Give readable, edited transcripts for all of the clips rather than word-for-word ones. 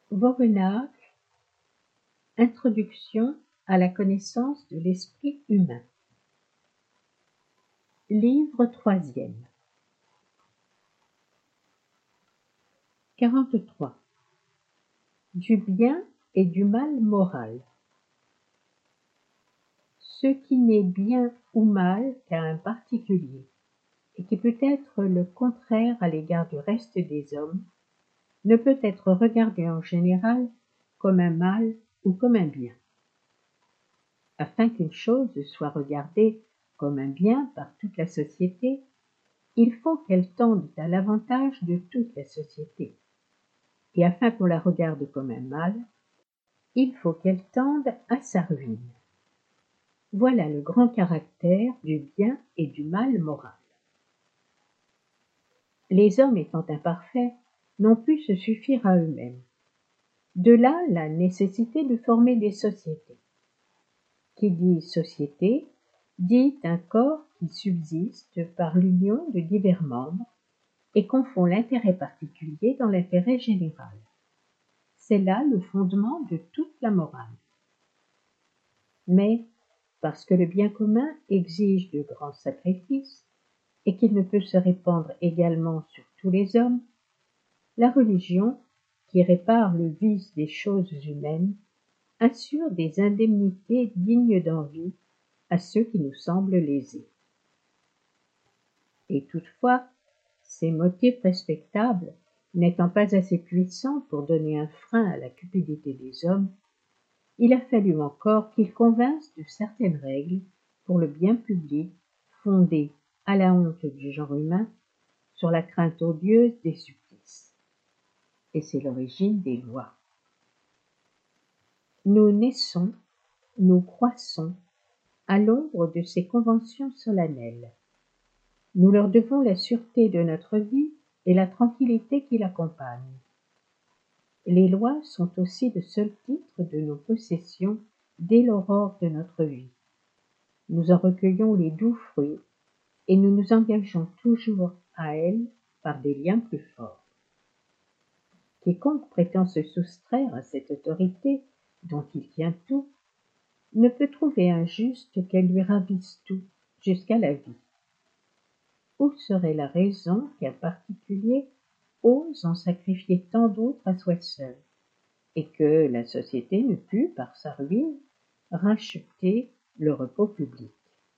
Vauvenargues, Introduction à la connaissance de l'esprit humain. Livre troisième. 43. Du bien et du mal moral. Ce qui n'est bien ou mal qu'à un particulier, et qui peut être le contraire à l'égard du reste des hommes, ne peut être regardé en général comme un mal ou comme un bien. Afin qu'une chose soit regardée comme un bien par toute la société, il faut qu'elle tende à l'avantage de toute la société. Et afin qu'on la regarde comme un mal, il faut qu'elle tende à sa ruine. Voilà le grand caractère du bien et du mal moral. Les hommes étant imparfaits, n'ont pu se suffire à eux-mêmes. De là la nécessité de former des sociétés. Qui dit société, dit un corps qui subsiste par l'union de divers membres et confond l'intérêt particulier dans l'intérêt général. C'est là le fondement de toute la morale. Mais, parce que le bien commun exige de grands sacrifices et qu'il ne peut se répandre également sur tous les hommes, la religion, qui répare le vice des choses humaines, assure des indemnités dignes d'envie à ceux qui nous semblent lésés. Et toutefois, ces motifs respectables n'étant pas assez puissants pour donner un frein à la cupidité des hommes, il a fallu encore qu'ils convinssent de certaines règles pour le bien public fondées, à la honte du genre humain, sur la crainte odieuse des supplices. Et c'est l'origine des lois. Nous naissons, nous croissons à l'ombre de ces conventions solennelles. Nous leur devons la sûreté de notre vie et la tranquillité qui l'accompagne. Les lois sont aussi le seul titre de nos possessions dès l'aurore de notre vie. Nous en recueillons les doux fruits et nous nous engageons toujours à elles par des liens plus forts. Quiconque prétend se soustraire à cette autorité dont il tient tout, ne peut trouver injuste qu'elle lui ravisse tout, jusqu'à la vie. Où serait la raison qu'un particulier ose en sacrifier tant d'autres à soi seul, et que la société ne pût, par sa ruine, racheter le repos public?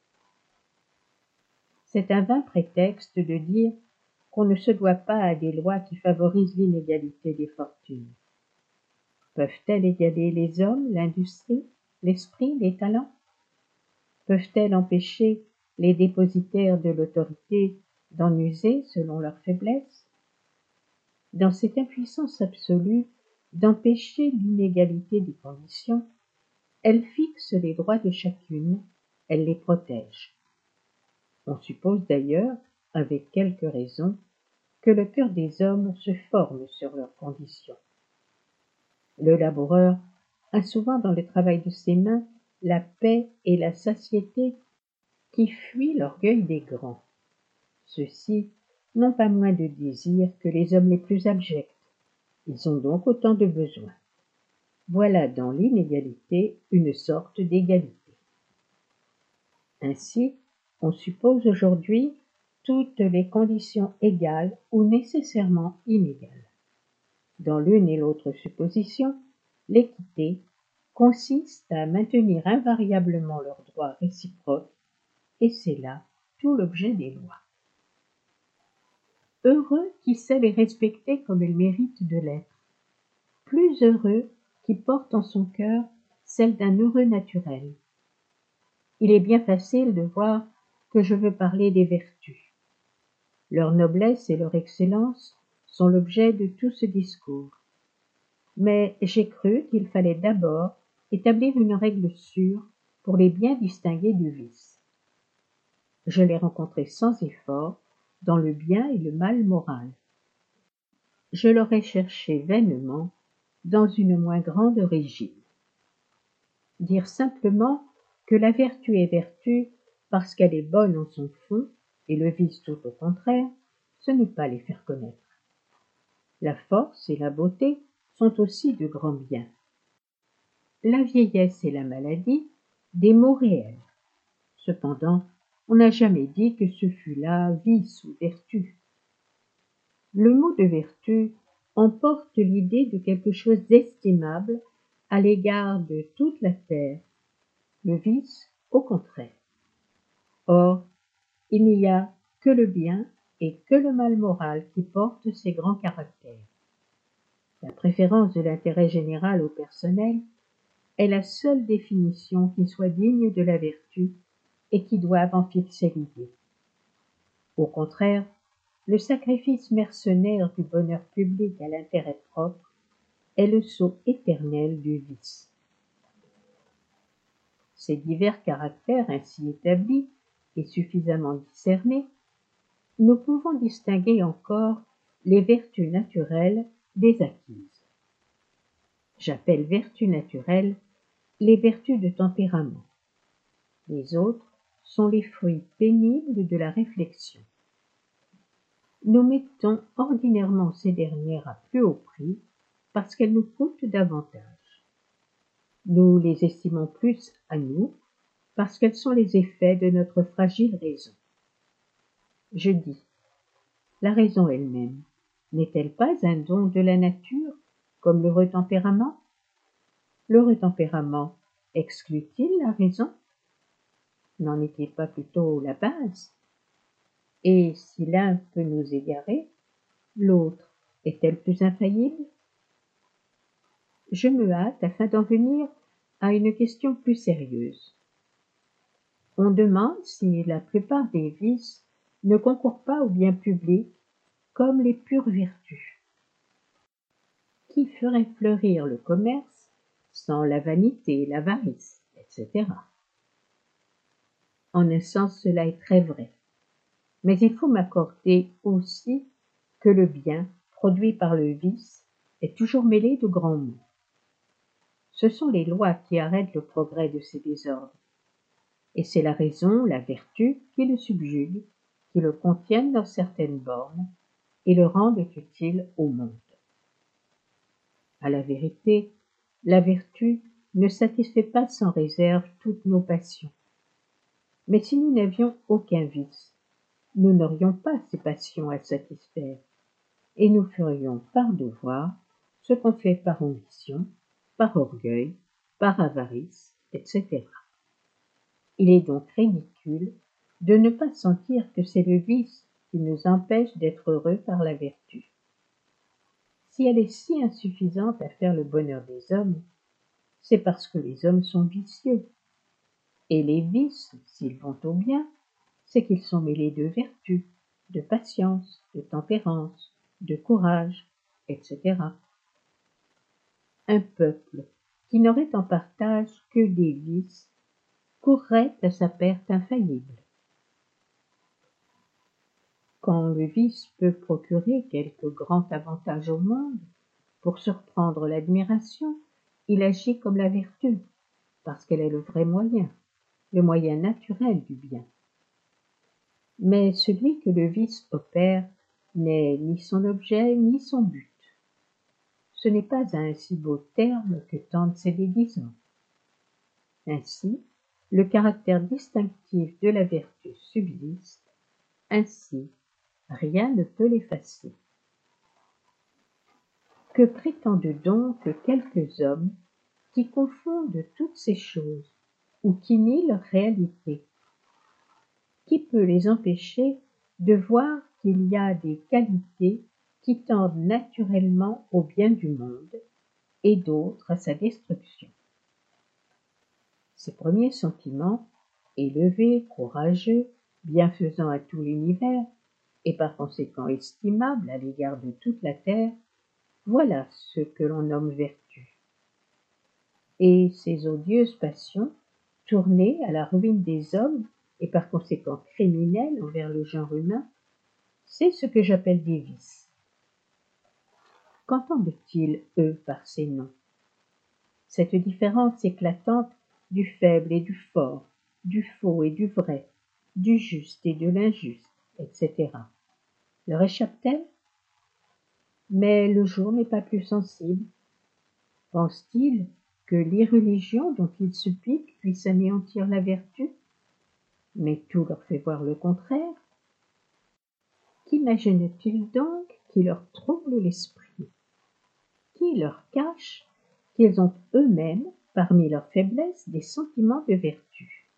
C'est un vain prétexte de dire qu'on ne se doit pas à des lois qui favorisent l'inégalité des fortunes. Peuvent-elles égaler les hommes, l'industrie, l'esprit, les talents? Peuvent-elles empêcher les dépositaires de l'autorité d'en user selon leur faiblesse? Dans cette impuissance absolue d'empêcher l'inégalité des conditions, elle fixe les droits de chacune, elle les protège. On suppose d'ailleurs, avec quelque raison, que le cœur des hommes se forme sur leurs conditions. Le laboureur a souvent dans le travail de ses mains la paix et la satiété qui fuient l'orgueil des grands. Ceux-ci n'ont pas moins de désirs que les hommes les plus abjects. Ils ont donc autant de besoins. Voilà dans l'inégalité une sorte d'égalité. Ainsi, on suppose aujourd'hui toutes les conditions égales ou nécessairement inégales. Dans l'une et l'autre supposition, l'équité consiste à maintenir invariablement leurs droits réciproques, et c'est là tout l'objet des lois. Heureux qui sait les respecter comme elles méritent de l'être, plus heureux qui porte en son cœur celle d'un heureux naturel. Il est bien facile de voir que je veux parler des vertus. Leur noblesse et leur excellence sont l'objet de tout ce discours. Mais j'ai cru qu'il fallait d'abord établir une règle sûre pour les bien distinguer du vice. Je l'ai rencontré sans effort dans le bien et le mal moral. Je l'aurais cherché vainement dans une moins grande origine. Dire simplement que la vertu est vertu parce qu'elle est bonne en son fond, et le vice tout au contraire, ce n'est pas les faire connaître. La force et la beauté sont aussi de grands biens. La vieillesse et la maladie, des maux réels. Cependant, on n'a jamais dit que ce fût là vice ou vertu. Le mot de vertu emporte l'idée de quelque chose d'estimable à l'égard de toute la terre, le vice au contraire. Or, il n'y a que le bien et que le mal moral qui portent ces grands caractères. La préférence de l'intérêt général au personnel est la seule définition qui soit digne de la vertu et qui doive en fixer l'idée. Au contraire, le sacrifice mercenaire du bonheur public à l'intérêt propre est le sceau éternel du vice. Ces divers caractères ainsi établis et suffisamment discernés, nous pouvons distinguer encore les vertus naturelles des acquises. J'appelle vertus naturelles les vertus de tempérament. Les autres sont les fruits pénibles de la réflexion. Nous mettons ordinairement ces dernières à plus haut prix parce qu'elles nous coûtent davantage. Nous les estimons plus à nous parce qu'elles sont les effets de notre fragile raison. Je dis, la raison elle-même n'est-elle pas un don de la nature comme le retempérament? Le retempérament exclut-il la raison? N'en est-il pas plutôt la base? Et si l'un peut nous égarer, l'autre est-elle plus infaillible? Je me hâte afin d'en venir à une question plus sérieuse. On demande si la plupart des vices ne concourent pas au bien public comme les pures vertus. Qui ferait fleurir le commerce sans la vanité, l'avarice, etc. En un sens, cela est très vrai. Mais il faut m'accorder aussi que le bien, produit par le vice, est toujours mêlé de grands maux. Ce sont les lois qui arrêtent le progrès de ces désordres. Et c'est la raison, la vertu, qui le subjuguent, qui le contiennent dans certaines bornes et le rendent utile au monde. À la vérité, la vertu ne satisfait pas sans réserve toutes nos passions. Mais si nous n'avions aucun vice, nous n'aurions pas ces passions à satisfaire, et nous ferions par devoir ce qu'on fait par ambition, par orgueil, par avarice, etc. Il est donc ridicule de ne pas sentir que c'est le vice qui nous empêche d'être heureux par la vertu. Si elle est si insuffisante à faire le bonheur des hommes, c'est parce que les hommes sont vicieux. Et les vices, s'ils vont au bien, c'est qu'ils sont mêlés de vertu, de patience, de tempérance, de courage, etc. Un peuple qui n'aurait en partage que des vices courrait à sa perte infaillible. Quand le vice peut procurer quelque grand avantage au monde, pour surprendre l'admiration, il agit comme la vertu, parce qu'elle est le vrai moyen, le moyen naturel du bien. Mais celui que le vice opère n'est ni son objet ni son but. Ce n'est pas à un si beau terme que tendent ses déguisements. Ainsi, le caractère distinctif de la vertu subsiste, ainsi rien ne peut l'effacer. Que prétendent donc quelques hommes qui confondent toutes ces choses ou qui nient leur réalité? Qui peut les empêcher de voir qu'il y a des qualités qui tendent naturellement au bien du monde et d'autres à sa destruction? Ces premiers sentiments, élevés, courageux, bienfaisants à tout l'univers, et par conséquent estimables à l'égard de toute la terre, voilà ce que l'on nomme vertu. Et ces odieuses passions, tournées à la ruine des hommes et par conséquent criminelles envers le genre humain, c'est ce que j'appelle des vices. Qu'entendent-ils, eux, par ces noms? Cette différence éclatante du faible et du fort, du faux et du vrai, du juste et de l'injuste, etc. leur échappe-t-elle? Mais le jour n'est pas plus sensible Pense-t-il que l'irréligion dont ils se piquent puisse anéantir la vertu? Mais tout leur fait voir le contraire. Qu'imaginent-ils donc qui leur trouble l'esprit? Qui leur cache qu'ils ont eux-mêmes, parmi leurs faiblesses, des sentiments de vertu?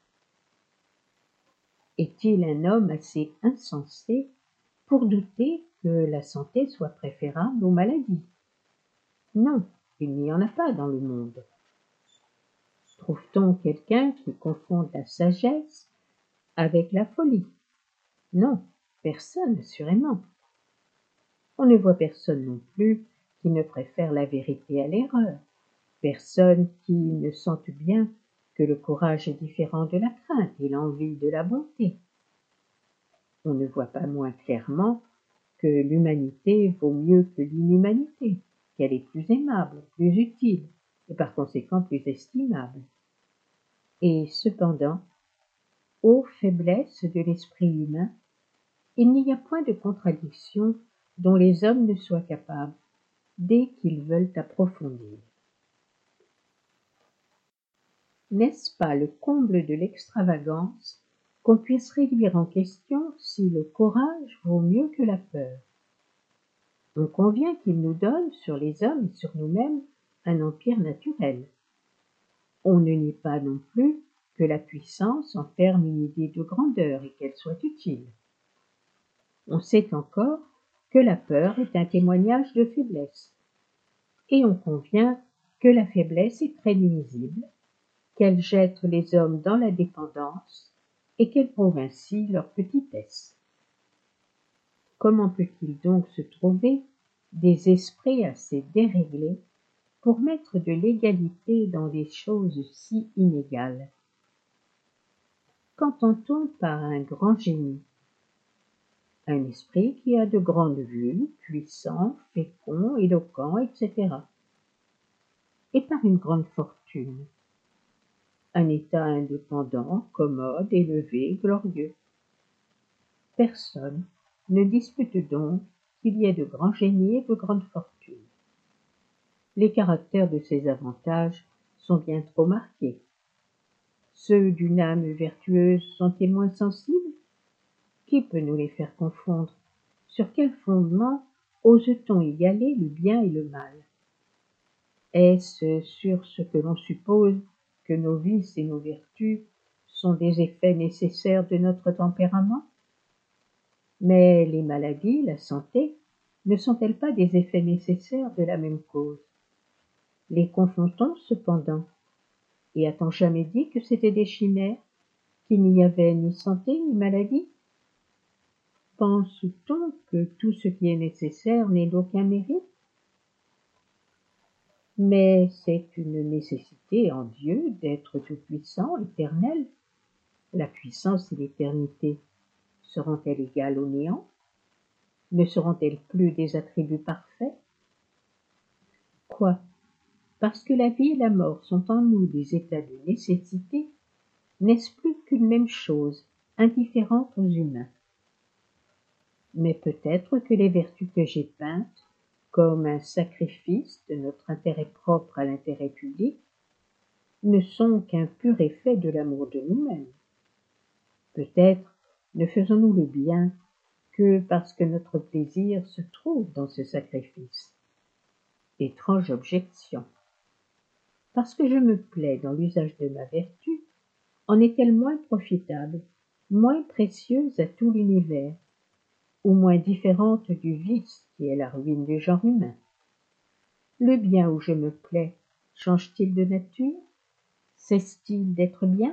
Est-il un homme assez insensé pour douter que la santé soit préférable aux maladies? Non, il n'y en a pas dans le monde. Trouve-t-on quelqu'un qui confonde la sagesse avec la folie? Non, personne, assurément. On ne voit personne non plus qui ne préfère la vérité à l'erreur, personne qui ne sente bien que le courage est différent de la crainte et l'envie de la bonté. On ne voit pas moins clairement que l'humanité vaut mieux que l'inhumanité, qu'elle est plus aimable, plus utile, et par conséquent plus estimable. Et cependant, ô faiblesse de l'esprit humain, il n'y a point de contradiction dont les hommes ne soient capables, dès qu'ils veulent approfondir. N'est-ce pas le comble de l'extravagance qu'on puisse réduire en question si le courage vaut mieux que la peur? On convient qu'il nous donne, sur les hommes et sur nous-mêmes, un empire naturel. On ne nie pas non plus que la puissance enferme une idée de grandeur et qu'elle soit utile. On sait encore que la peur est un témoignage de faiblesse, et on convient que la faiblesse est très nuisible, qu'elle jette les hommes dans la dépendance et qu'elle prouve ainsi leur petitesse. Comment peut-il donc se trouver des esprits assez déréglés pour mettre de l'égalité dans des choses si inégales? Qu'entend-on par un grand génie? Un esprit qui a de grandes vues, puissant, fécond, éloquent, etc. Et par une grande fortune? Un état indépendant, commode, élevé, glorieux. Personne ne dispute donc qu'il y ait de grands génies et de grandes fortunes. Les caractères de ces avantages sont bien trop marqués. Ceux d'une âme vertueuse sont-ils moins sensibles? Qui peut nous les faire confondre? Sur quel fondement ose-t-on égaler le bien et le mal? Est-ce sur ce que l'on suppose que nos vices et nos vertus sont des effets nécessaires de notre tempérament? Mais les maladies, la santé, ne sont-elles pas des effets nécessaires de la même cause? Les confond-on cependant? Et a-t-on jamais dit que c'étaient des chimères, qu'il n'y avait ni santé ni maladie? Pense-t-on que tout ce qui est nécessaire n'est d'aucun mérite? Mais c'est une nécessité en Dieu d'être tout-puissant, éternel. La puissance et l'éternité seront-elles égales au néant? Ne seront-elles plus des attributs parfaits? Quoi? Parce que la vie et la mort sont en nous des états de nécessité, n'est-ce plus qu'une même chose, indifférente aux humains? Mais peut-être que les vertus que j'ai peintes, comme un sacrifice de notre intérêt propre à l'intérêt public, ne sont qu'un pur effet de l'amour de nous-mêmes. Peut-être ne faisons-nous le bien que parce que notre plaisir se trouve dans ce sacrifice. Étrange objection. Parce que je me plais dans l'usage de ma vertu, en est-elle moins profitable, moins précieuse à tout l'univers, ou moins différente du vice qui est la ruine du genre humain? Le bien où je me plais change-t-il de nature? Cesse-t-il d'être bien?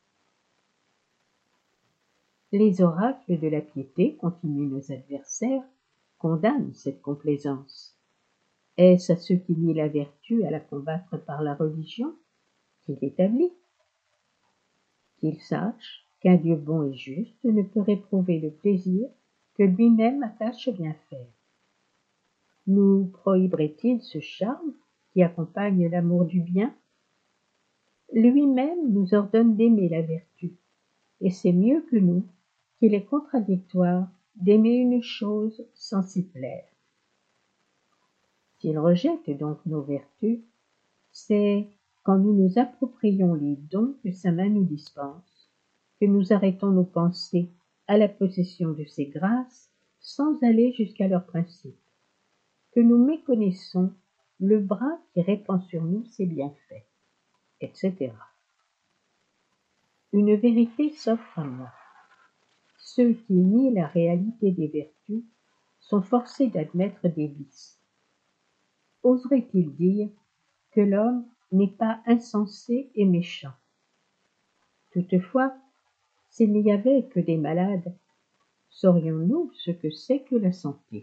Les oracles de la piété, continuent nos adversaires, condamnent cette complaisance. Est-ce à ceux qui nient la vertu à la combattre par la religion qu'il établit? Qu'ils sachent qu'un Dieu bon et juste ne peut réprouver le plaisir que lui-même attache bien faire. Nous prohiberait-il ce charme qui accompagne l'amour du bien? Lui-même nous ordonne d'aimer la vertu, et c'est mieux que nous qu'il est contradictoire d'aimer une chose sans s'y plaire. S'il rejette donc nos vertus, C'est quand nous nous approprions les dons que sa main nous dispense, que nous arrêtons nos pensées à la possession de ces grâces sans aller jusqu'à leur principe, que nous méconnaissons le bras qui répand sur nous ses bienfaits, etc. Une vérité s'offre à moi. Ceux qui nient la réalité des vertus sont forcés d'admettre des vices. Oserait-il dire que l'homme n'est pas insensé et méchant? Toutefois, s'il n'y avait que des malades, saurions-nous ce que c'est que la santé?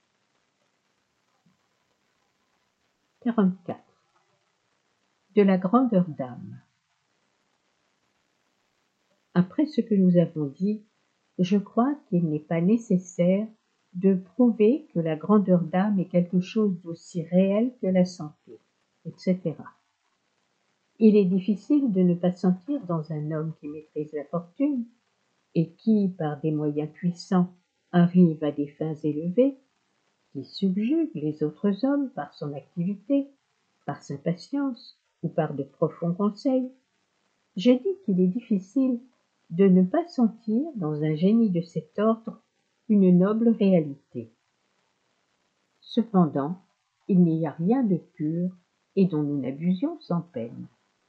44. De la grandeur d'âme. Après ce que nous avons dit, je crois qu'il n'est pas nécessaire de prouver que la grandeur d'âme est quelque chose d'aussi réel que la santé, etc. Il est difficile de ne pas sentir dans un homme qui maîtrise la fortune et qui, par des moyens puissants, arrive à des fins élevées, qui subjugue les autres hommes par son activité, par sa patience ou par de profonds conseils. Je dis qu'il est difficile de ne pas sentir dans un génie de cet ordre une noble réalité. Cependant, il n'y a rien de pur et dont nous n'abusions sans peine.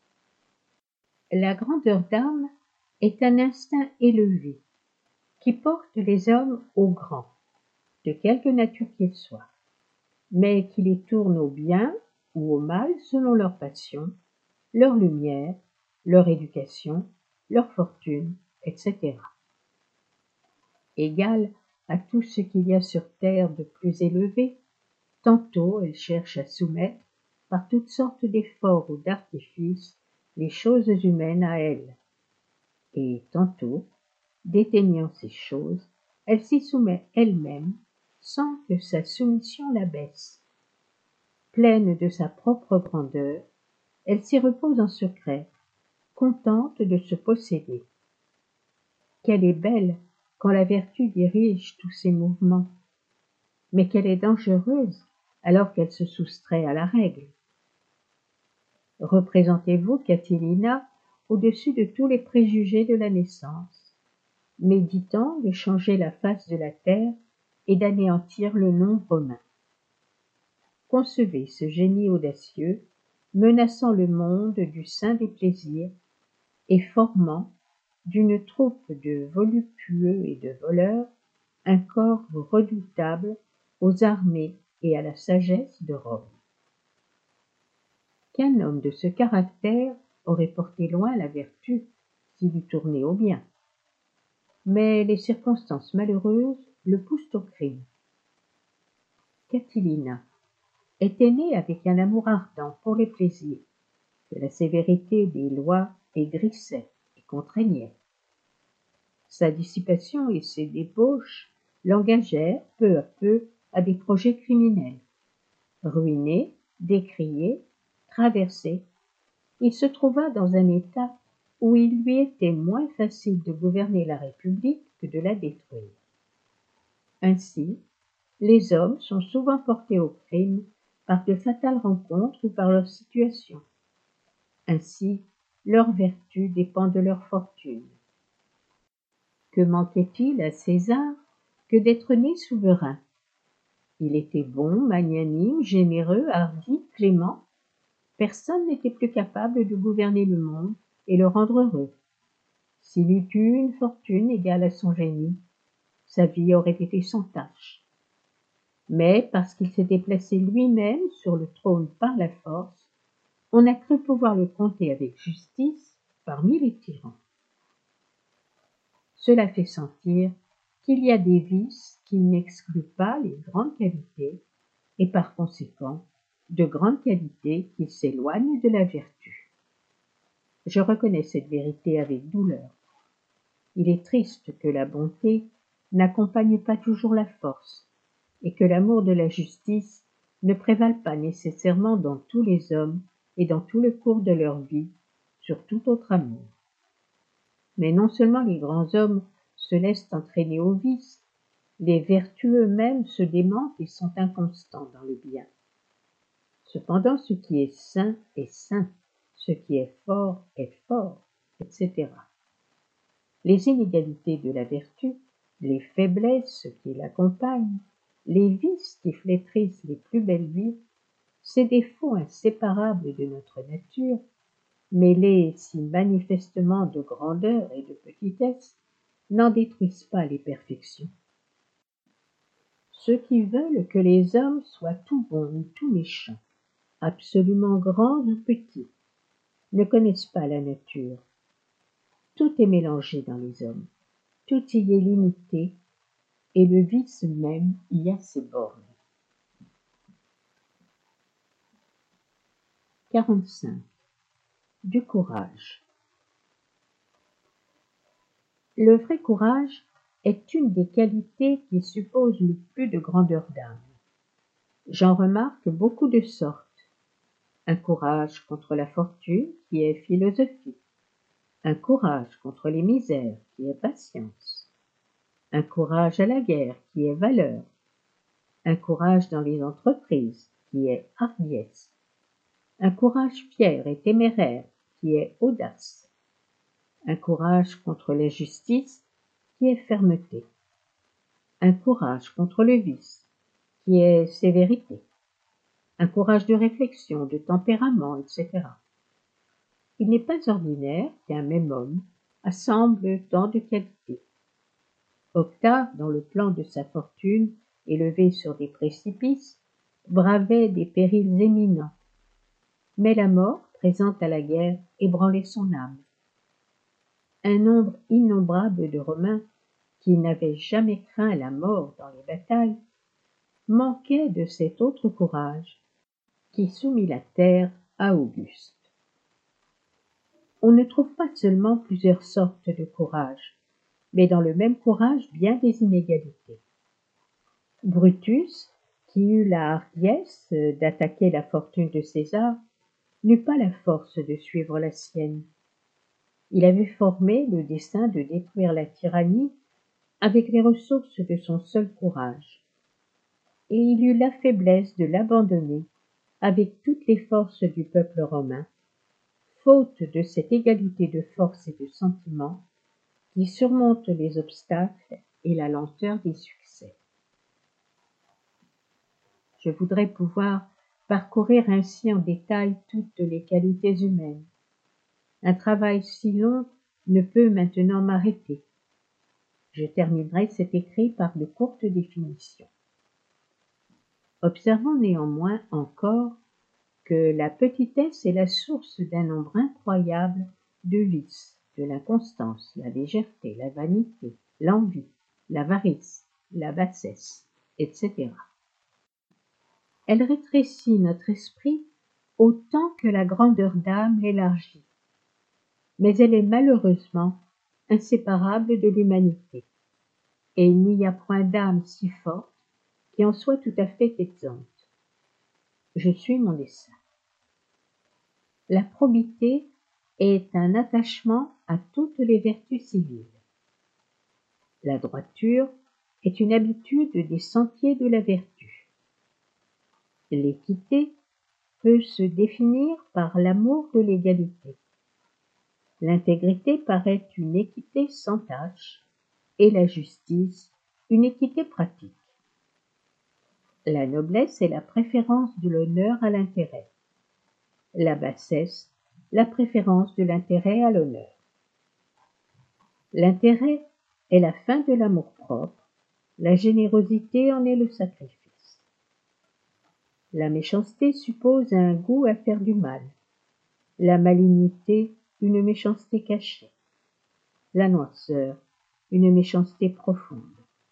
La grandeur d'âme est un instinct élevé qui porte les hommes au grand, de quelque nature qu'ils soient, mais qui les tourne au bien ou au mal selon leur passion, leur lumière, leur éducation, leur fortune, etc. Égale à tout ce qu'il y a sur terre de plus élevé, tantôt elle cherche à soumettre, par toutes sortes d'efforts ou d'artifices, les choses humaines à elle, et tantôt, déteignant ces choses, elle s'y soumet elle-même, sans que sa soumission la baisse. Pleine de sa propre grandeur, elle s'y repose en secret, contente de se posséder. Qu'elle est belle quand la vertu dirige tous ses mouvements, mais qu'elle est dangereuse alors qu'elle se soustrait à la règle. Représentez-vous Catilina au-dessus de tous les préjugés de la naissance, méditant de changer la face de la terre et d'anéantir le nom romain. Concevez ce génie audacieux, menaçant le monde du sein des plaisirs et formant, d'une troupe de voluptueux et de voleurs, un corps redoutable aux armées et à la sagesse de Rome. Qu'un homme de ce caractère aurait porté loin la vertu s'il eût tourné au bien. Mais les circonstances malheureuses le poussent au crime. Catilina était née avec un amour ardent pour les plaisirs, que la sévérité des lois aigrissait et contraignait. Sa dissipation et ses débauches l'engagèrent peu à peu à des projets criminels. Ruiné, décrié, traversé, il se trouva dans un état où il lui était moins facile de gouverner la République que de la détruire. Ainsi, les hommes sont souvent portés au crime par de fatales rencontres ou par leur situation. Ainsi, leur vertu dépend de leur fortune. Que manquait-il à César que d'être né souverain? Il était bon, magnanime, généreux, hardi, clément. Personne n'était plus capable de gouverner le monde et le rendre heureux. S'il eût eu une fortune égale à son génie, sa vie aurait été sans tache. Mais parce qu'il s'était placé lui-même sur le trône par la force, on a cru pouvoir le compter avec justice parmi les tyrans. Cela fait sentir qu'il y a des vices qui n'excluent pas les grandes qualités et par conséquent de grandes qualités qui s'éloignent de la vertu. Je reconnais cette vérité avec douleur. Il est triste que la bonté n'accompagne pas toujours la force et que l'amour de la justice ne prévale pas nécessairement dans tous les hommes et dans tout le cours de leur vie sur tout autre amour. Mais non seulement les grands hommes se laissent entraîner au vice, les vertueux eux-mêmes se démentent et sont inconstants dans le bien. Cependant, ce qui est sain, ce qui est fort, etc. Les inégalités de la vertu, les faiblesses qui l'accompagnent, les vices qui flétrissent les plus belles vies, ces défauts inséparables de notre nature, mêlés si manifestement de grandeur et de petitesse, n'en détruisent pas les perfections. Ceux qui veulent que les hommes soient tout bons ou tout méchants, absolument grands ou petits, ne connaissent pas la nature. Tout est mélangé dans les hommes, tout y est limité, et le vice même y a ses bornes. 45. Du courage. Le vrai courage est une des qualités qui suppose le plus de grandeur d'âme. J'en remarque beaucoup de sortes. Un courage contre la fortune qui est philosophie, un courage contre les misères qui est patience, un courage à la guerre qui est valeur, un courage dans les entreprises qui est hardiesse, un courage fier et téméraire qui est audace, un courage contre l'injustice qui est fermeté, un courage contre le vice qui est sévérité, un courage de réflexion, de tempérament, etc. Il n'est pas ordinaire qu'un même homme assemble tant de qualités. Octave, dans le plan de sa fortune, élevé sur des précipices, bravait des périls éminents. Mais la mort, présente à la guerre, ébranlait son âme. Un nombre innombrable de Romains, qui n'avaient jamais craint la mort dans les batailles, manquaient de cet autre courage qui soumit la terre à Auguste. On ne trouve pas seulement plusieurs sortes de courage, mais dans le même courage bien des inégalités. Brutus, qui eut la hardiesse d'attaquer la fortune de César, n'eut pas la force de suivre la sienne. Il avait formé le dessein de détruire la tyrannie avec les ressources de son seul courage, et il eut la faiblesse de l'abandonner avec toutes les forces du peuple romain, faute de cette égalité de force et de sentiment qui surmonte les obstacles et la lenteur des succès. Je voudrais pouvoir parcourir ainsi en détail toutes les qualités humaines. Un travail si long ne peut maintenant m'arrêter. Je terminerai cet écrit par de courtes définitions. Observons néanmoins encore que la petitesse est la source d'un nombre incroyable de vices, de l'inconstance, la légèreté, la vanité, l'envie, l'avarice, la bassesse, etc. Elle rétrécit notre esprit autant que la grandeur d'âme l'élargit, mais elle est malheureusement inséparable de l'humanité, et il n'y a point d'âme si forte qui en soit tout à fait exempte. Je suis mon dessein. La probité est un attachement à toutes les vertus civiles. La droiture est une habitude des sentiers de la vertu. L'équité peut se définir par l'amour de l'égalité. L'intégrité paraît une équité sans tache, et la justice une équité pratique. La noblesse est la préférence de l'honneur à l'intérêt. La bassesse, la préférence de l'intérêt à l'honneur. L'intérêt est la fin de l'amour-propre, la générosité en est le sacrifice. La méchanceté suppose un goût à faire du mal, la malignité une méchanceté cachée, la noirceur une méchanceté profonde.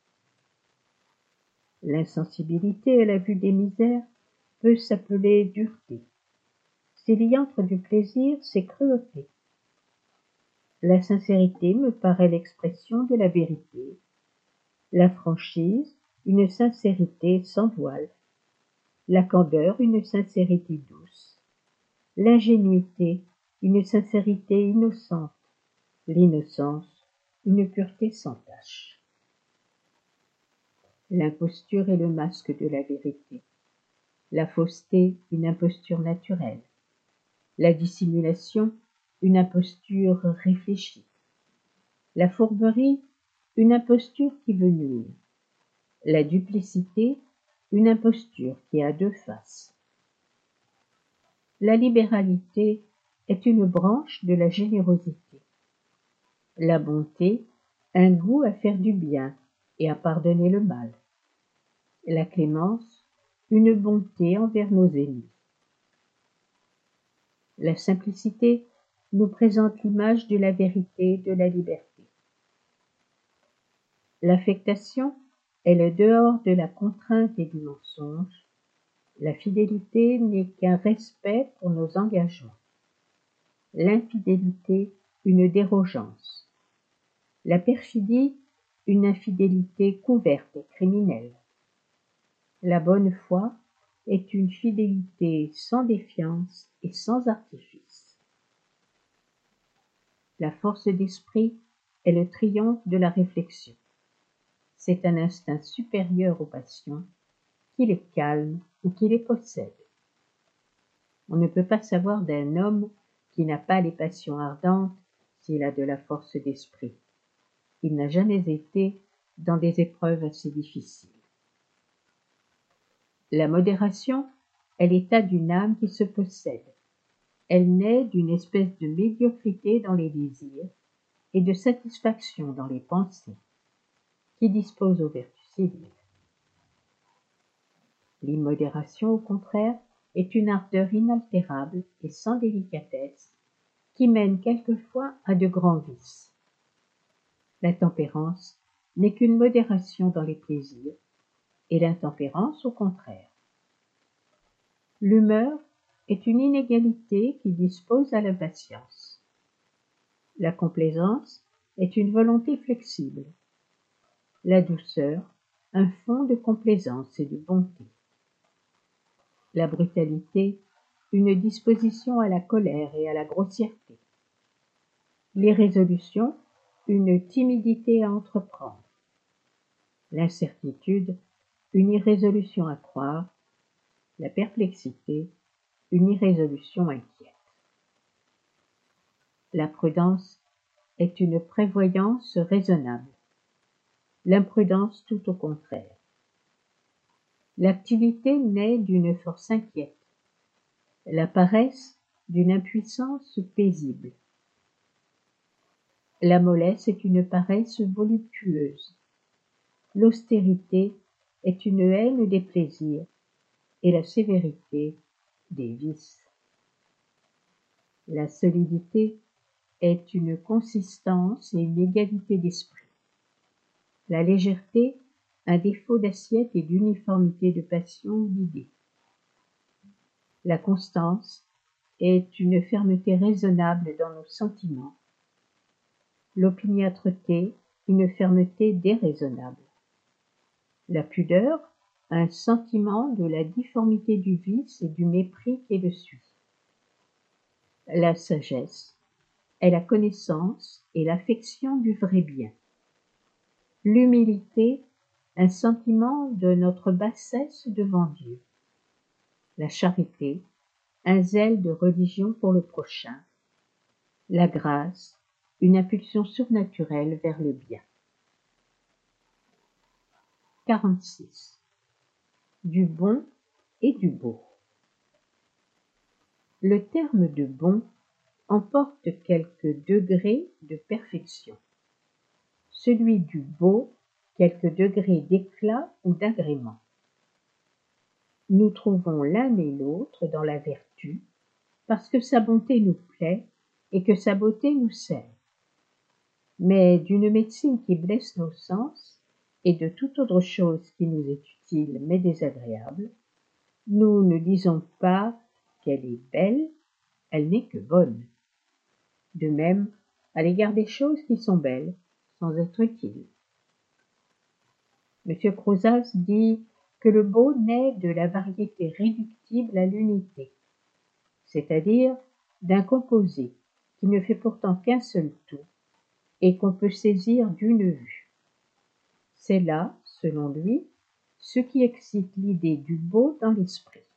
L'insensibilité à la vue des misères peut s'appeler dureté. S'il y entre du plaisir, c'est cruauté. La sincérité me paraît l'expression de la vérité. La franchise, une sincérité sans voile. La candeur, une sincérité douce. L'ingénuité, une sincérité innocente. L'innocence, une pureté sans tache. L'imposture est le masque de la vérité. la fausseté une imposture naturelle, la dissimulation une imposture réfléchie, la fourberie une imposture qui veut nuire, la duplicité une imposture qui a deux faces. La libéralité est une branche de la générosité, la bonté un goût à faire du bien et à pardonner le mal, la clémence une bonté envers nos ennemis. La simplicité nous présente l'image de la vérité et de la liberté. L'affectation est le dehors de la contrainte et du mensonge. La fidélité n'est qu'un respect pour nos engagements. L'infidélité, une dérogeance. La perfidie, une infidélité couverte et criminelle. La bonne foi est une fidélité sans défiance et sans artifice. La force d'esprit est le triomphe de la réflexion. C'est un instinct supérieur aux passions qui les calme ou qui les possède. On ne peut pas savoir d'un homme qui n'a pas les passions ardentes s'il a de la force d'esprit. Il n'a jamais été dans des épreuves assez difficiles. La modération est l'état d'une âme qui se possède. Elle naît d'une espèce de médiocrité dans les désirs et de satisfaction dans les pensées, qui dispose aux vertus civiles. L'immodération, au contraire, est une ardeur inaltérable et sans délicatesse, qui mène quelquefois à de grands vices. La tempérance n'est qu'une modération dans les plaisirs, et l'intempérance au contraire. L'humeur est une inégalité qui dispose à l'impatience. La complaisance est une volonté flexible. La douceur, un fond de complaisance et de bonté. La brutalité, une disposition à la colère et à la grossièreté. L'irrésolution, une timidité à entreprendre. L'incertitude, une irrésolution à croire. La perplexité, une irrésolution inquiète. La prudence est une prévoyance raisonnable. L'imprudence tout au contraire. L'activité naît d'une force inquiète. La paresse d'une impuissance paisible. La mollesse est une paresse voluptueuse. L'austérité est une haine des plaisirs et la sévérité des vices. La solidité est une consistance et une égalité d'esprit. La légèreté, un défaut d'assiette et d'uniformité de passion ou d'idées. La constance est une fermeté raisonnable dans nos sentiments. L'opiniâtreté, une fermeté déraisonnable. La pudeur, un sentiment de la difformité du vice et du mépris qui le suit. La sagesse est la connaissance et l'affection du vrai bien. L'humilité, un sentiment de notre bassesse devant Dieu. La charité, un zèle de religion pour le prochain. La grâce, une impulsion surnaturelle vers le bien. 46. Du bon et du beau. Le terme de bon emporte quelques degrés de perfection. Celui du beau, quelques degrés d'éclat ou d'agrément. Nous trouvons l'un et l'autre dans la vertu, parce que sa bonté nous plaît et que sa beauté nous sert. Mais d'une médecine qui blesse nos sens et de toute autre chose qui nous est utile mais désagréable, nous ne disons pas qu'elle est belle, elle n'est que bonne. De même, à l'égard des choses qui sont belles, sans être utiles. M. Crouzaz dit que le beau naît de la variété réductible à l'unité, c'est-à-dire d'un composé qui ne fait pourtant qu'un seul tout et qu'on peut saisir d'une vue. C'est là, selon lui, ce qui excite l'idée du beau dans l'esprit.